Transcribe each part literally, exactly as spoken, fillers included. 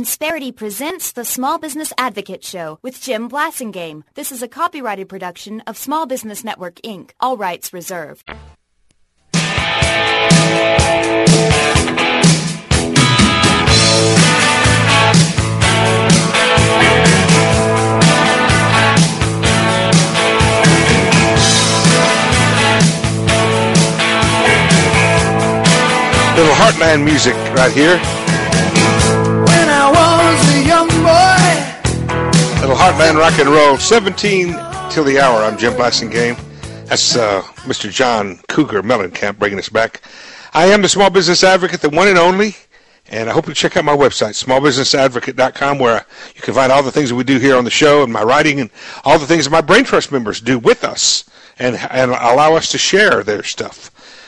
Insperity presents the Small Business Advocate Show with Jim Blasingame. This is a copyrighted production of Small Business Network, Incorporated. All rights reserved. Little Heartland music right here. When I was a young boy. Little Heartland rock and roll. seventeen till the hour. I'm Jim Blasingame. That's uh, Mister John Cougar Mellencamp bringing us back. I am the Small Business Advocate, the one and only, and I hope you check out my website, small business advocate dot com, where you can find all the things that we do here on the show and my writing and all the things that my Brain Trust members do with us and, and allow us to share their stuff.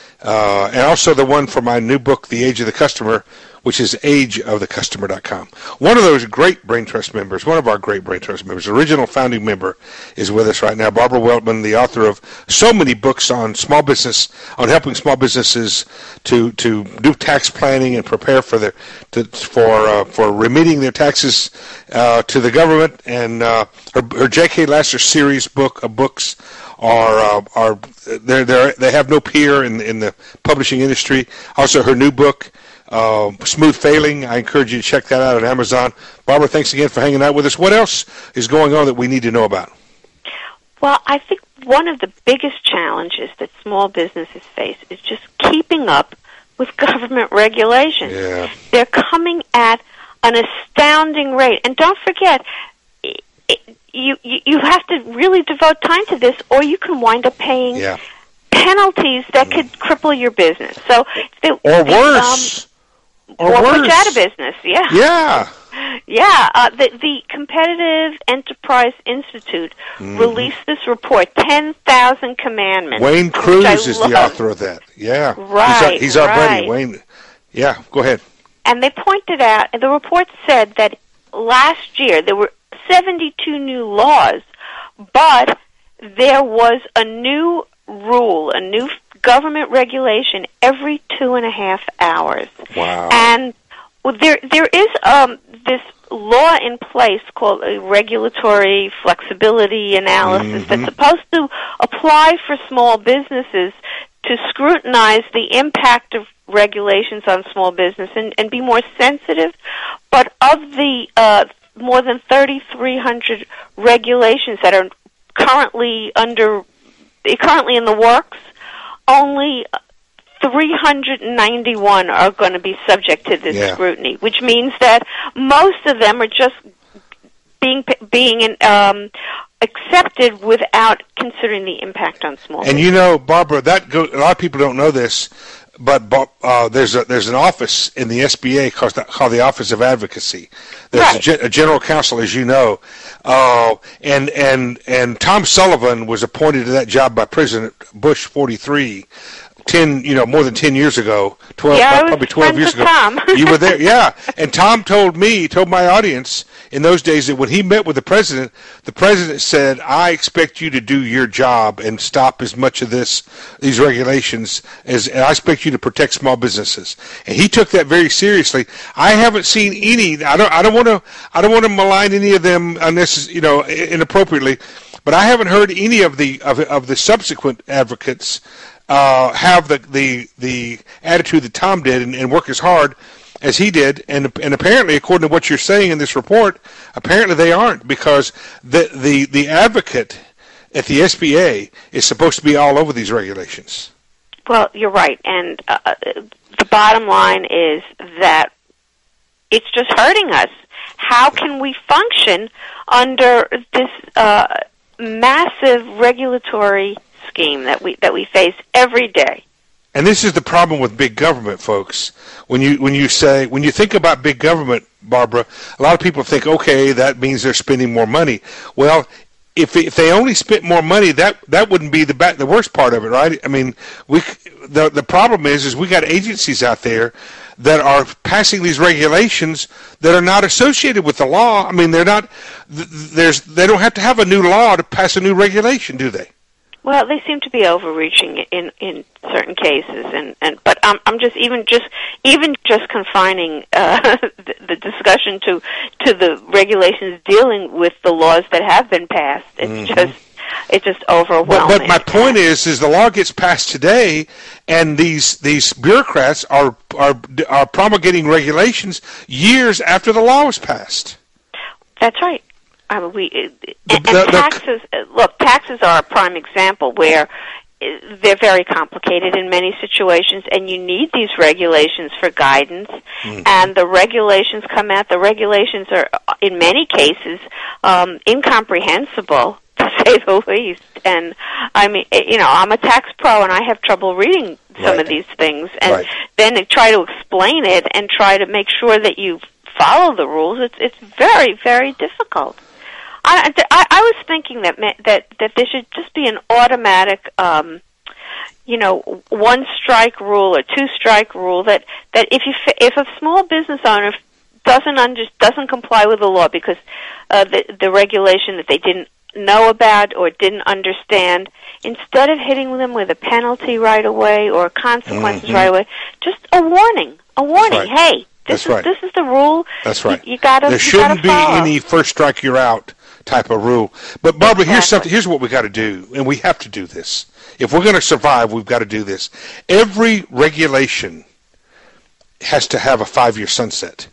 Uh, and also the one for my new book, The Age of the Customer, which is age of the customer dot com. One of those great Brain Trust members, one of our great Brain Trust members, original founding member, is with us right now. Barbara Weltman, the author of so many books on small business, on helping small businesses to, to do tax planning and prepare for their to, for uh, for remitting their taxes uh, to the government. And uh, her, her J K. Lasser series book of books are uh, are they they they have no peer in in the publishing industry. Also, her new book, uh, Smooth Failing. I encourage you to check that out on Amazon. Barbara, thanks again for hanging out with us. What else is going on that we need to know about? Well, I think one of the biggest challenges that small businesses face is just keeping up with government regulations. Yeah. They're coming at an astounding rate, and don't forget. It, You, you you have to really devote time to this, or you can wind up paying yeah. penalties that could cripple your business. So, the, or the, worse, um, or, or worse. put you out of business. Yeah, yeah, yeah. Uh, the the Competitive Enterprise Institute mm-hmm. released this report, ten thousand Commandments. Wayne Cruz is love. the author of that. Yeah, right. He's our, he's our right. buddy, Wayne. Yeah, go ahead. And they pointed out, and the report said that last year there were seventy-two new laws, but there was a new rule, a new government regulation every two and a half hours. Wow. And well, there there is um, this law in place called a regulatory flexibility analysis mm-hmm. that's supposed to apply for small businesses to scrutinize the impact of regulations on small business and, and be more sensitive. But of the uh, more than thirty-three hundred regulations that are currently under, currently in the works, only three hundred ninety-one are going to be subject to this yeah. scrutiny, which means that most of them are just being being um, accepted without considering the impact on small And business. you know, Barbara, that go, a lot of people don't know this, but uh, there's a, there's an office in the S B A called the, called the Office of Advocacy. There's right. a, a general counsel, as you know, uh, and and and Tom Sullivan was appointed to that job by President Bush forty-three. Ten, you know, more than ten years ago, twelve, yeah, probably twelve years ago. Tom. You were there, yeah. And Tom told me, told my audience in those days that when he met with the president, the president said, "I expect you to do your job and stop as much of this, these regulations, as and I expect you to protect small businesses." And he took that very seriously. I haven't seen any. I don't. I don't want to. I don't want to malign any of them unnecessarily, you know, inappropriately. But I haven't heard any of the of of the subsequent advocates Uh, have the, the the attitude that Tom did and, and work as hard as he did, and and apparently, according to what you're saying in this report, apparently they aren't, because the the, the advocate at the S B A is supposed to be all over these regulations. Well, you're right, and uh, the bottom line is that it's just hurting us. How can we function under this uh, massive regulatory scheme that we that we face every day? And this is the problem with big government, folks. When you when you say when you think about big government, Barbara, a lot of people think, okay, that means they're spending more money. Well, if if they only spent more money, that that wouldn't be the ba- the worst part of it, right? I mean, we the the problem is is we got agencies out there that are passing these regulations that are not associated with the law. I mean, they're not. There's they don't have to have a new law to pass a new regulation, do they? Well, they seem to be overreaching in in certain cases, and, and but I'm I'm just even just even just confining uh, the, the discussion to to the regulations dealing with the laws that have been passed. It's mm-hmm. just it's just overwhelming. But, but my point is, is the law gets passed today, and these these bureaucrats are are are promulgating regulations years after the law was passed. That's right. I mean, we the, and, the, and taxes. The, look, taxes are a prime example where they're very complicated in many situations, and you need these regulations for guidance. Mm-hmm. And the regulations come out. The regulations are, in many cases, um, incomprehensible, to say the least. And I mean, you know, I'm a tax pro, and I have trouble reading some right. of these things, and right. then to try to explain it and try to make sure that you follow the rules. It's it's very very difficult. I, I, I was thinking that that that there should just be an automatic, um, you know, one strike rule or two strike rule. That, that if you if a small business owner doesn't under, doesn't comply with the law because uh, the the regulation that they didn't know about or didn't understand, instead of hitting them with a penalty right away or consequences mm-hmm. right away, just a warning, a warning. Right. Hey, this That's is right. this is the rule. That's right. You, you gotta. There you shouldn't gotta be follow. any first strike you're out type of rule. But Barbara, exactly. here's something. Here's what we got to do, and we have to do this. If we're going to survive, we've got to do this. Every regulation has to have a five-year sunset.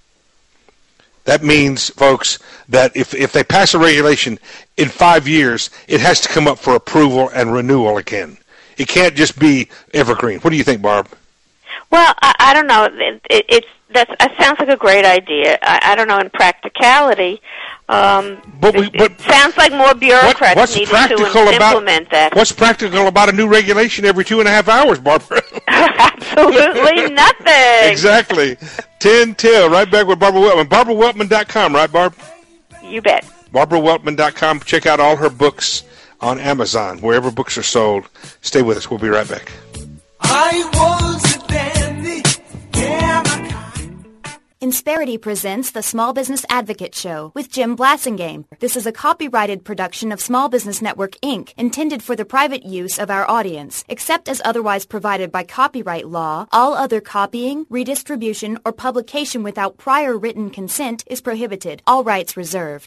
That means, folks, that if if they pass a regulation in five years, it has to come up for approval and renewal again. It can't just be evergreen. What do you think, Barb? Well, I, I don't know. It, it, it's that's it sounds like a great idea. I, I don't know in practicality. Um, but we, but it sounds like more bureaucrats what, need to about, implement that. What's practical about a new regulation every two and a half hours, Barbara? Absolutely nothing. Exactly. ten till. Right back with Barbara Weltman. Barbara Weltman dot com, right, Barb? You bet. Barbara Weltman dot com. Check out all her books on Amazon, wherever books are sold. Stay with us. We'll be right back. I was a dandy, yeah, Insperity presents the Small Business Advocate Show with Jim Blasingame. This is a copyrighted production of Small Business Network, Incorporated, intended for the private use of our audience. Except as otherwise provided by copyright law, all other copying, redistribution, or publication without prior written consent is prohibited. All rights reserved.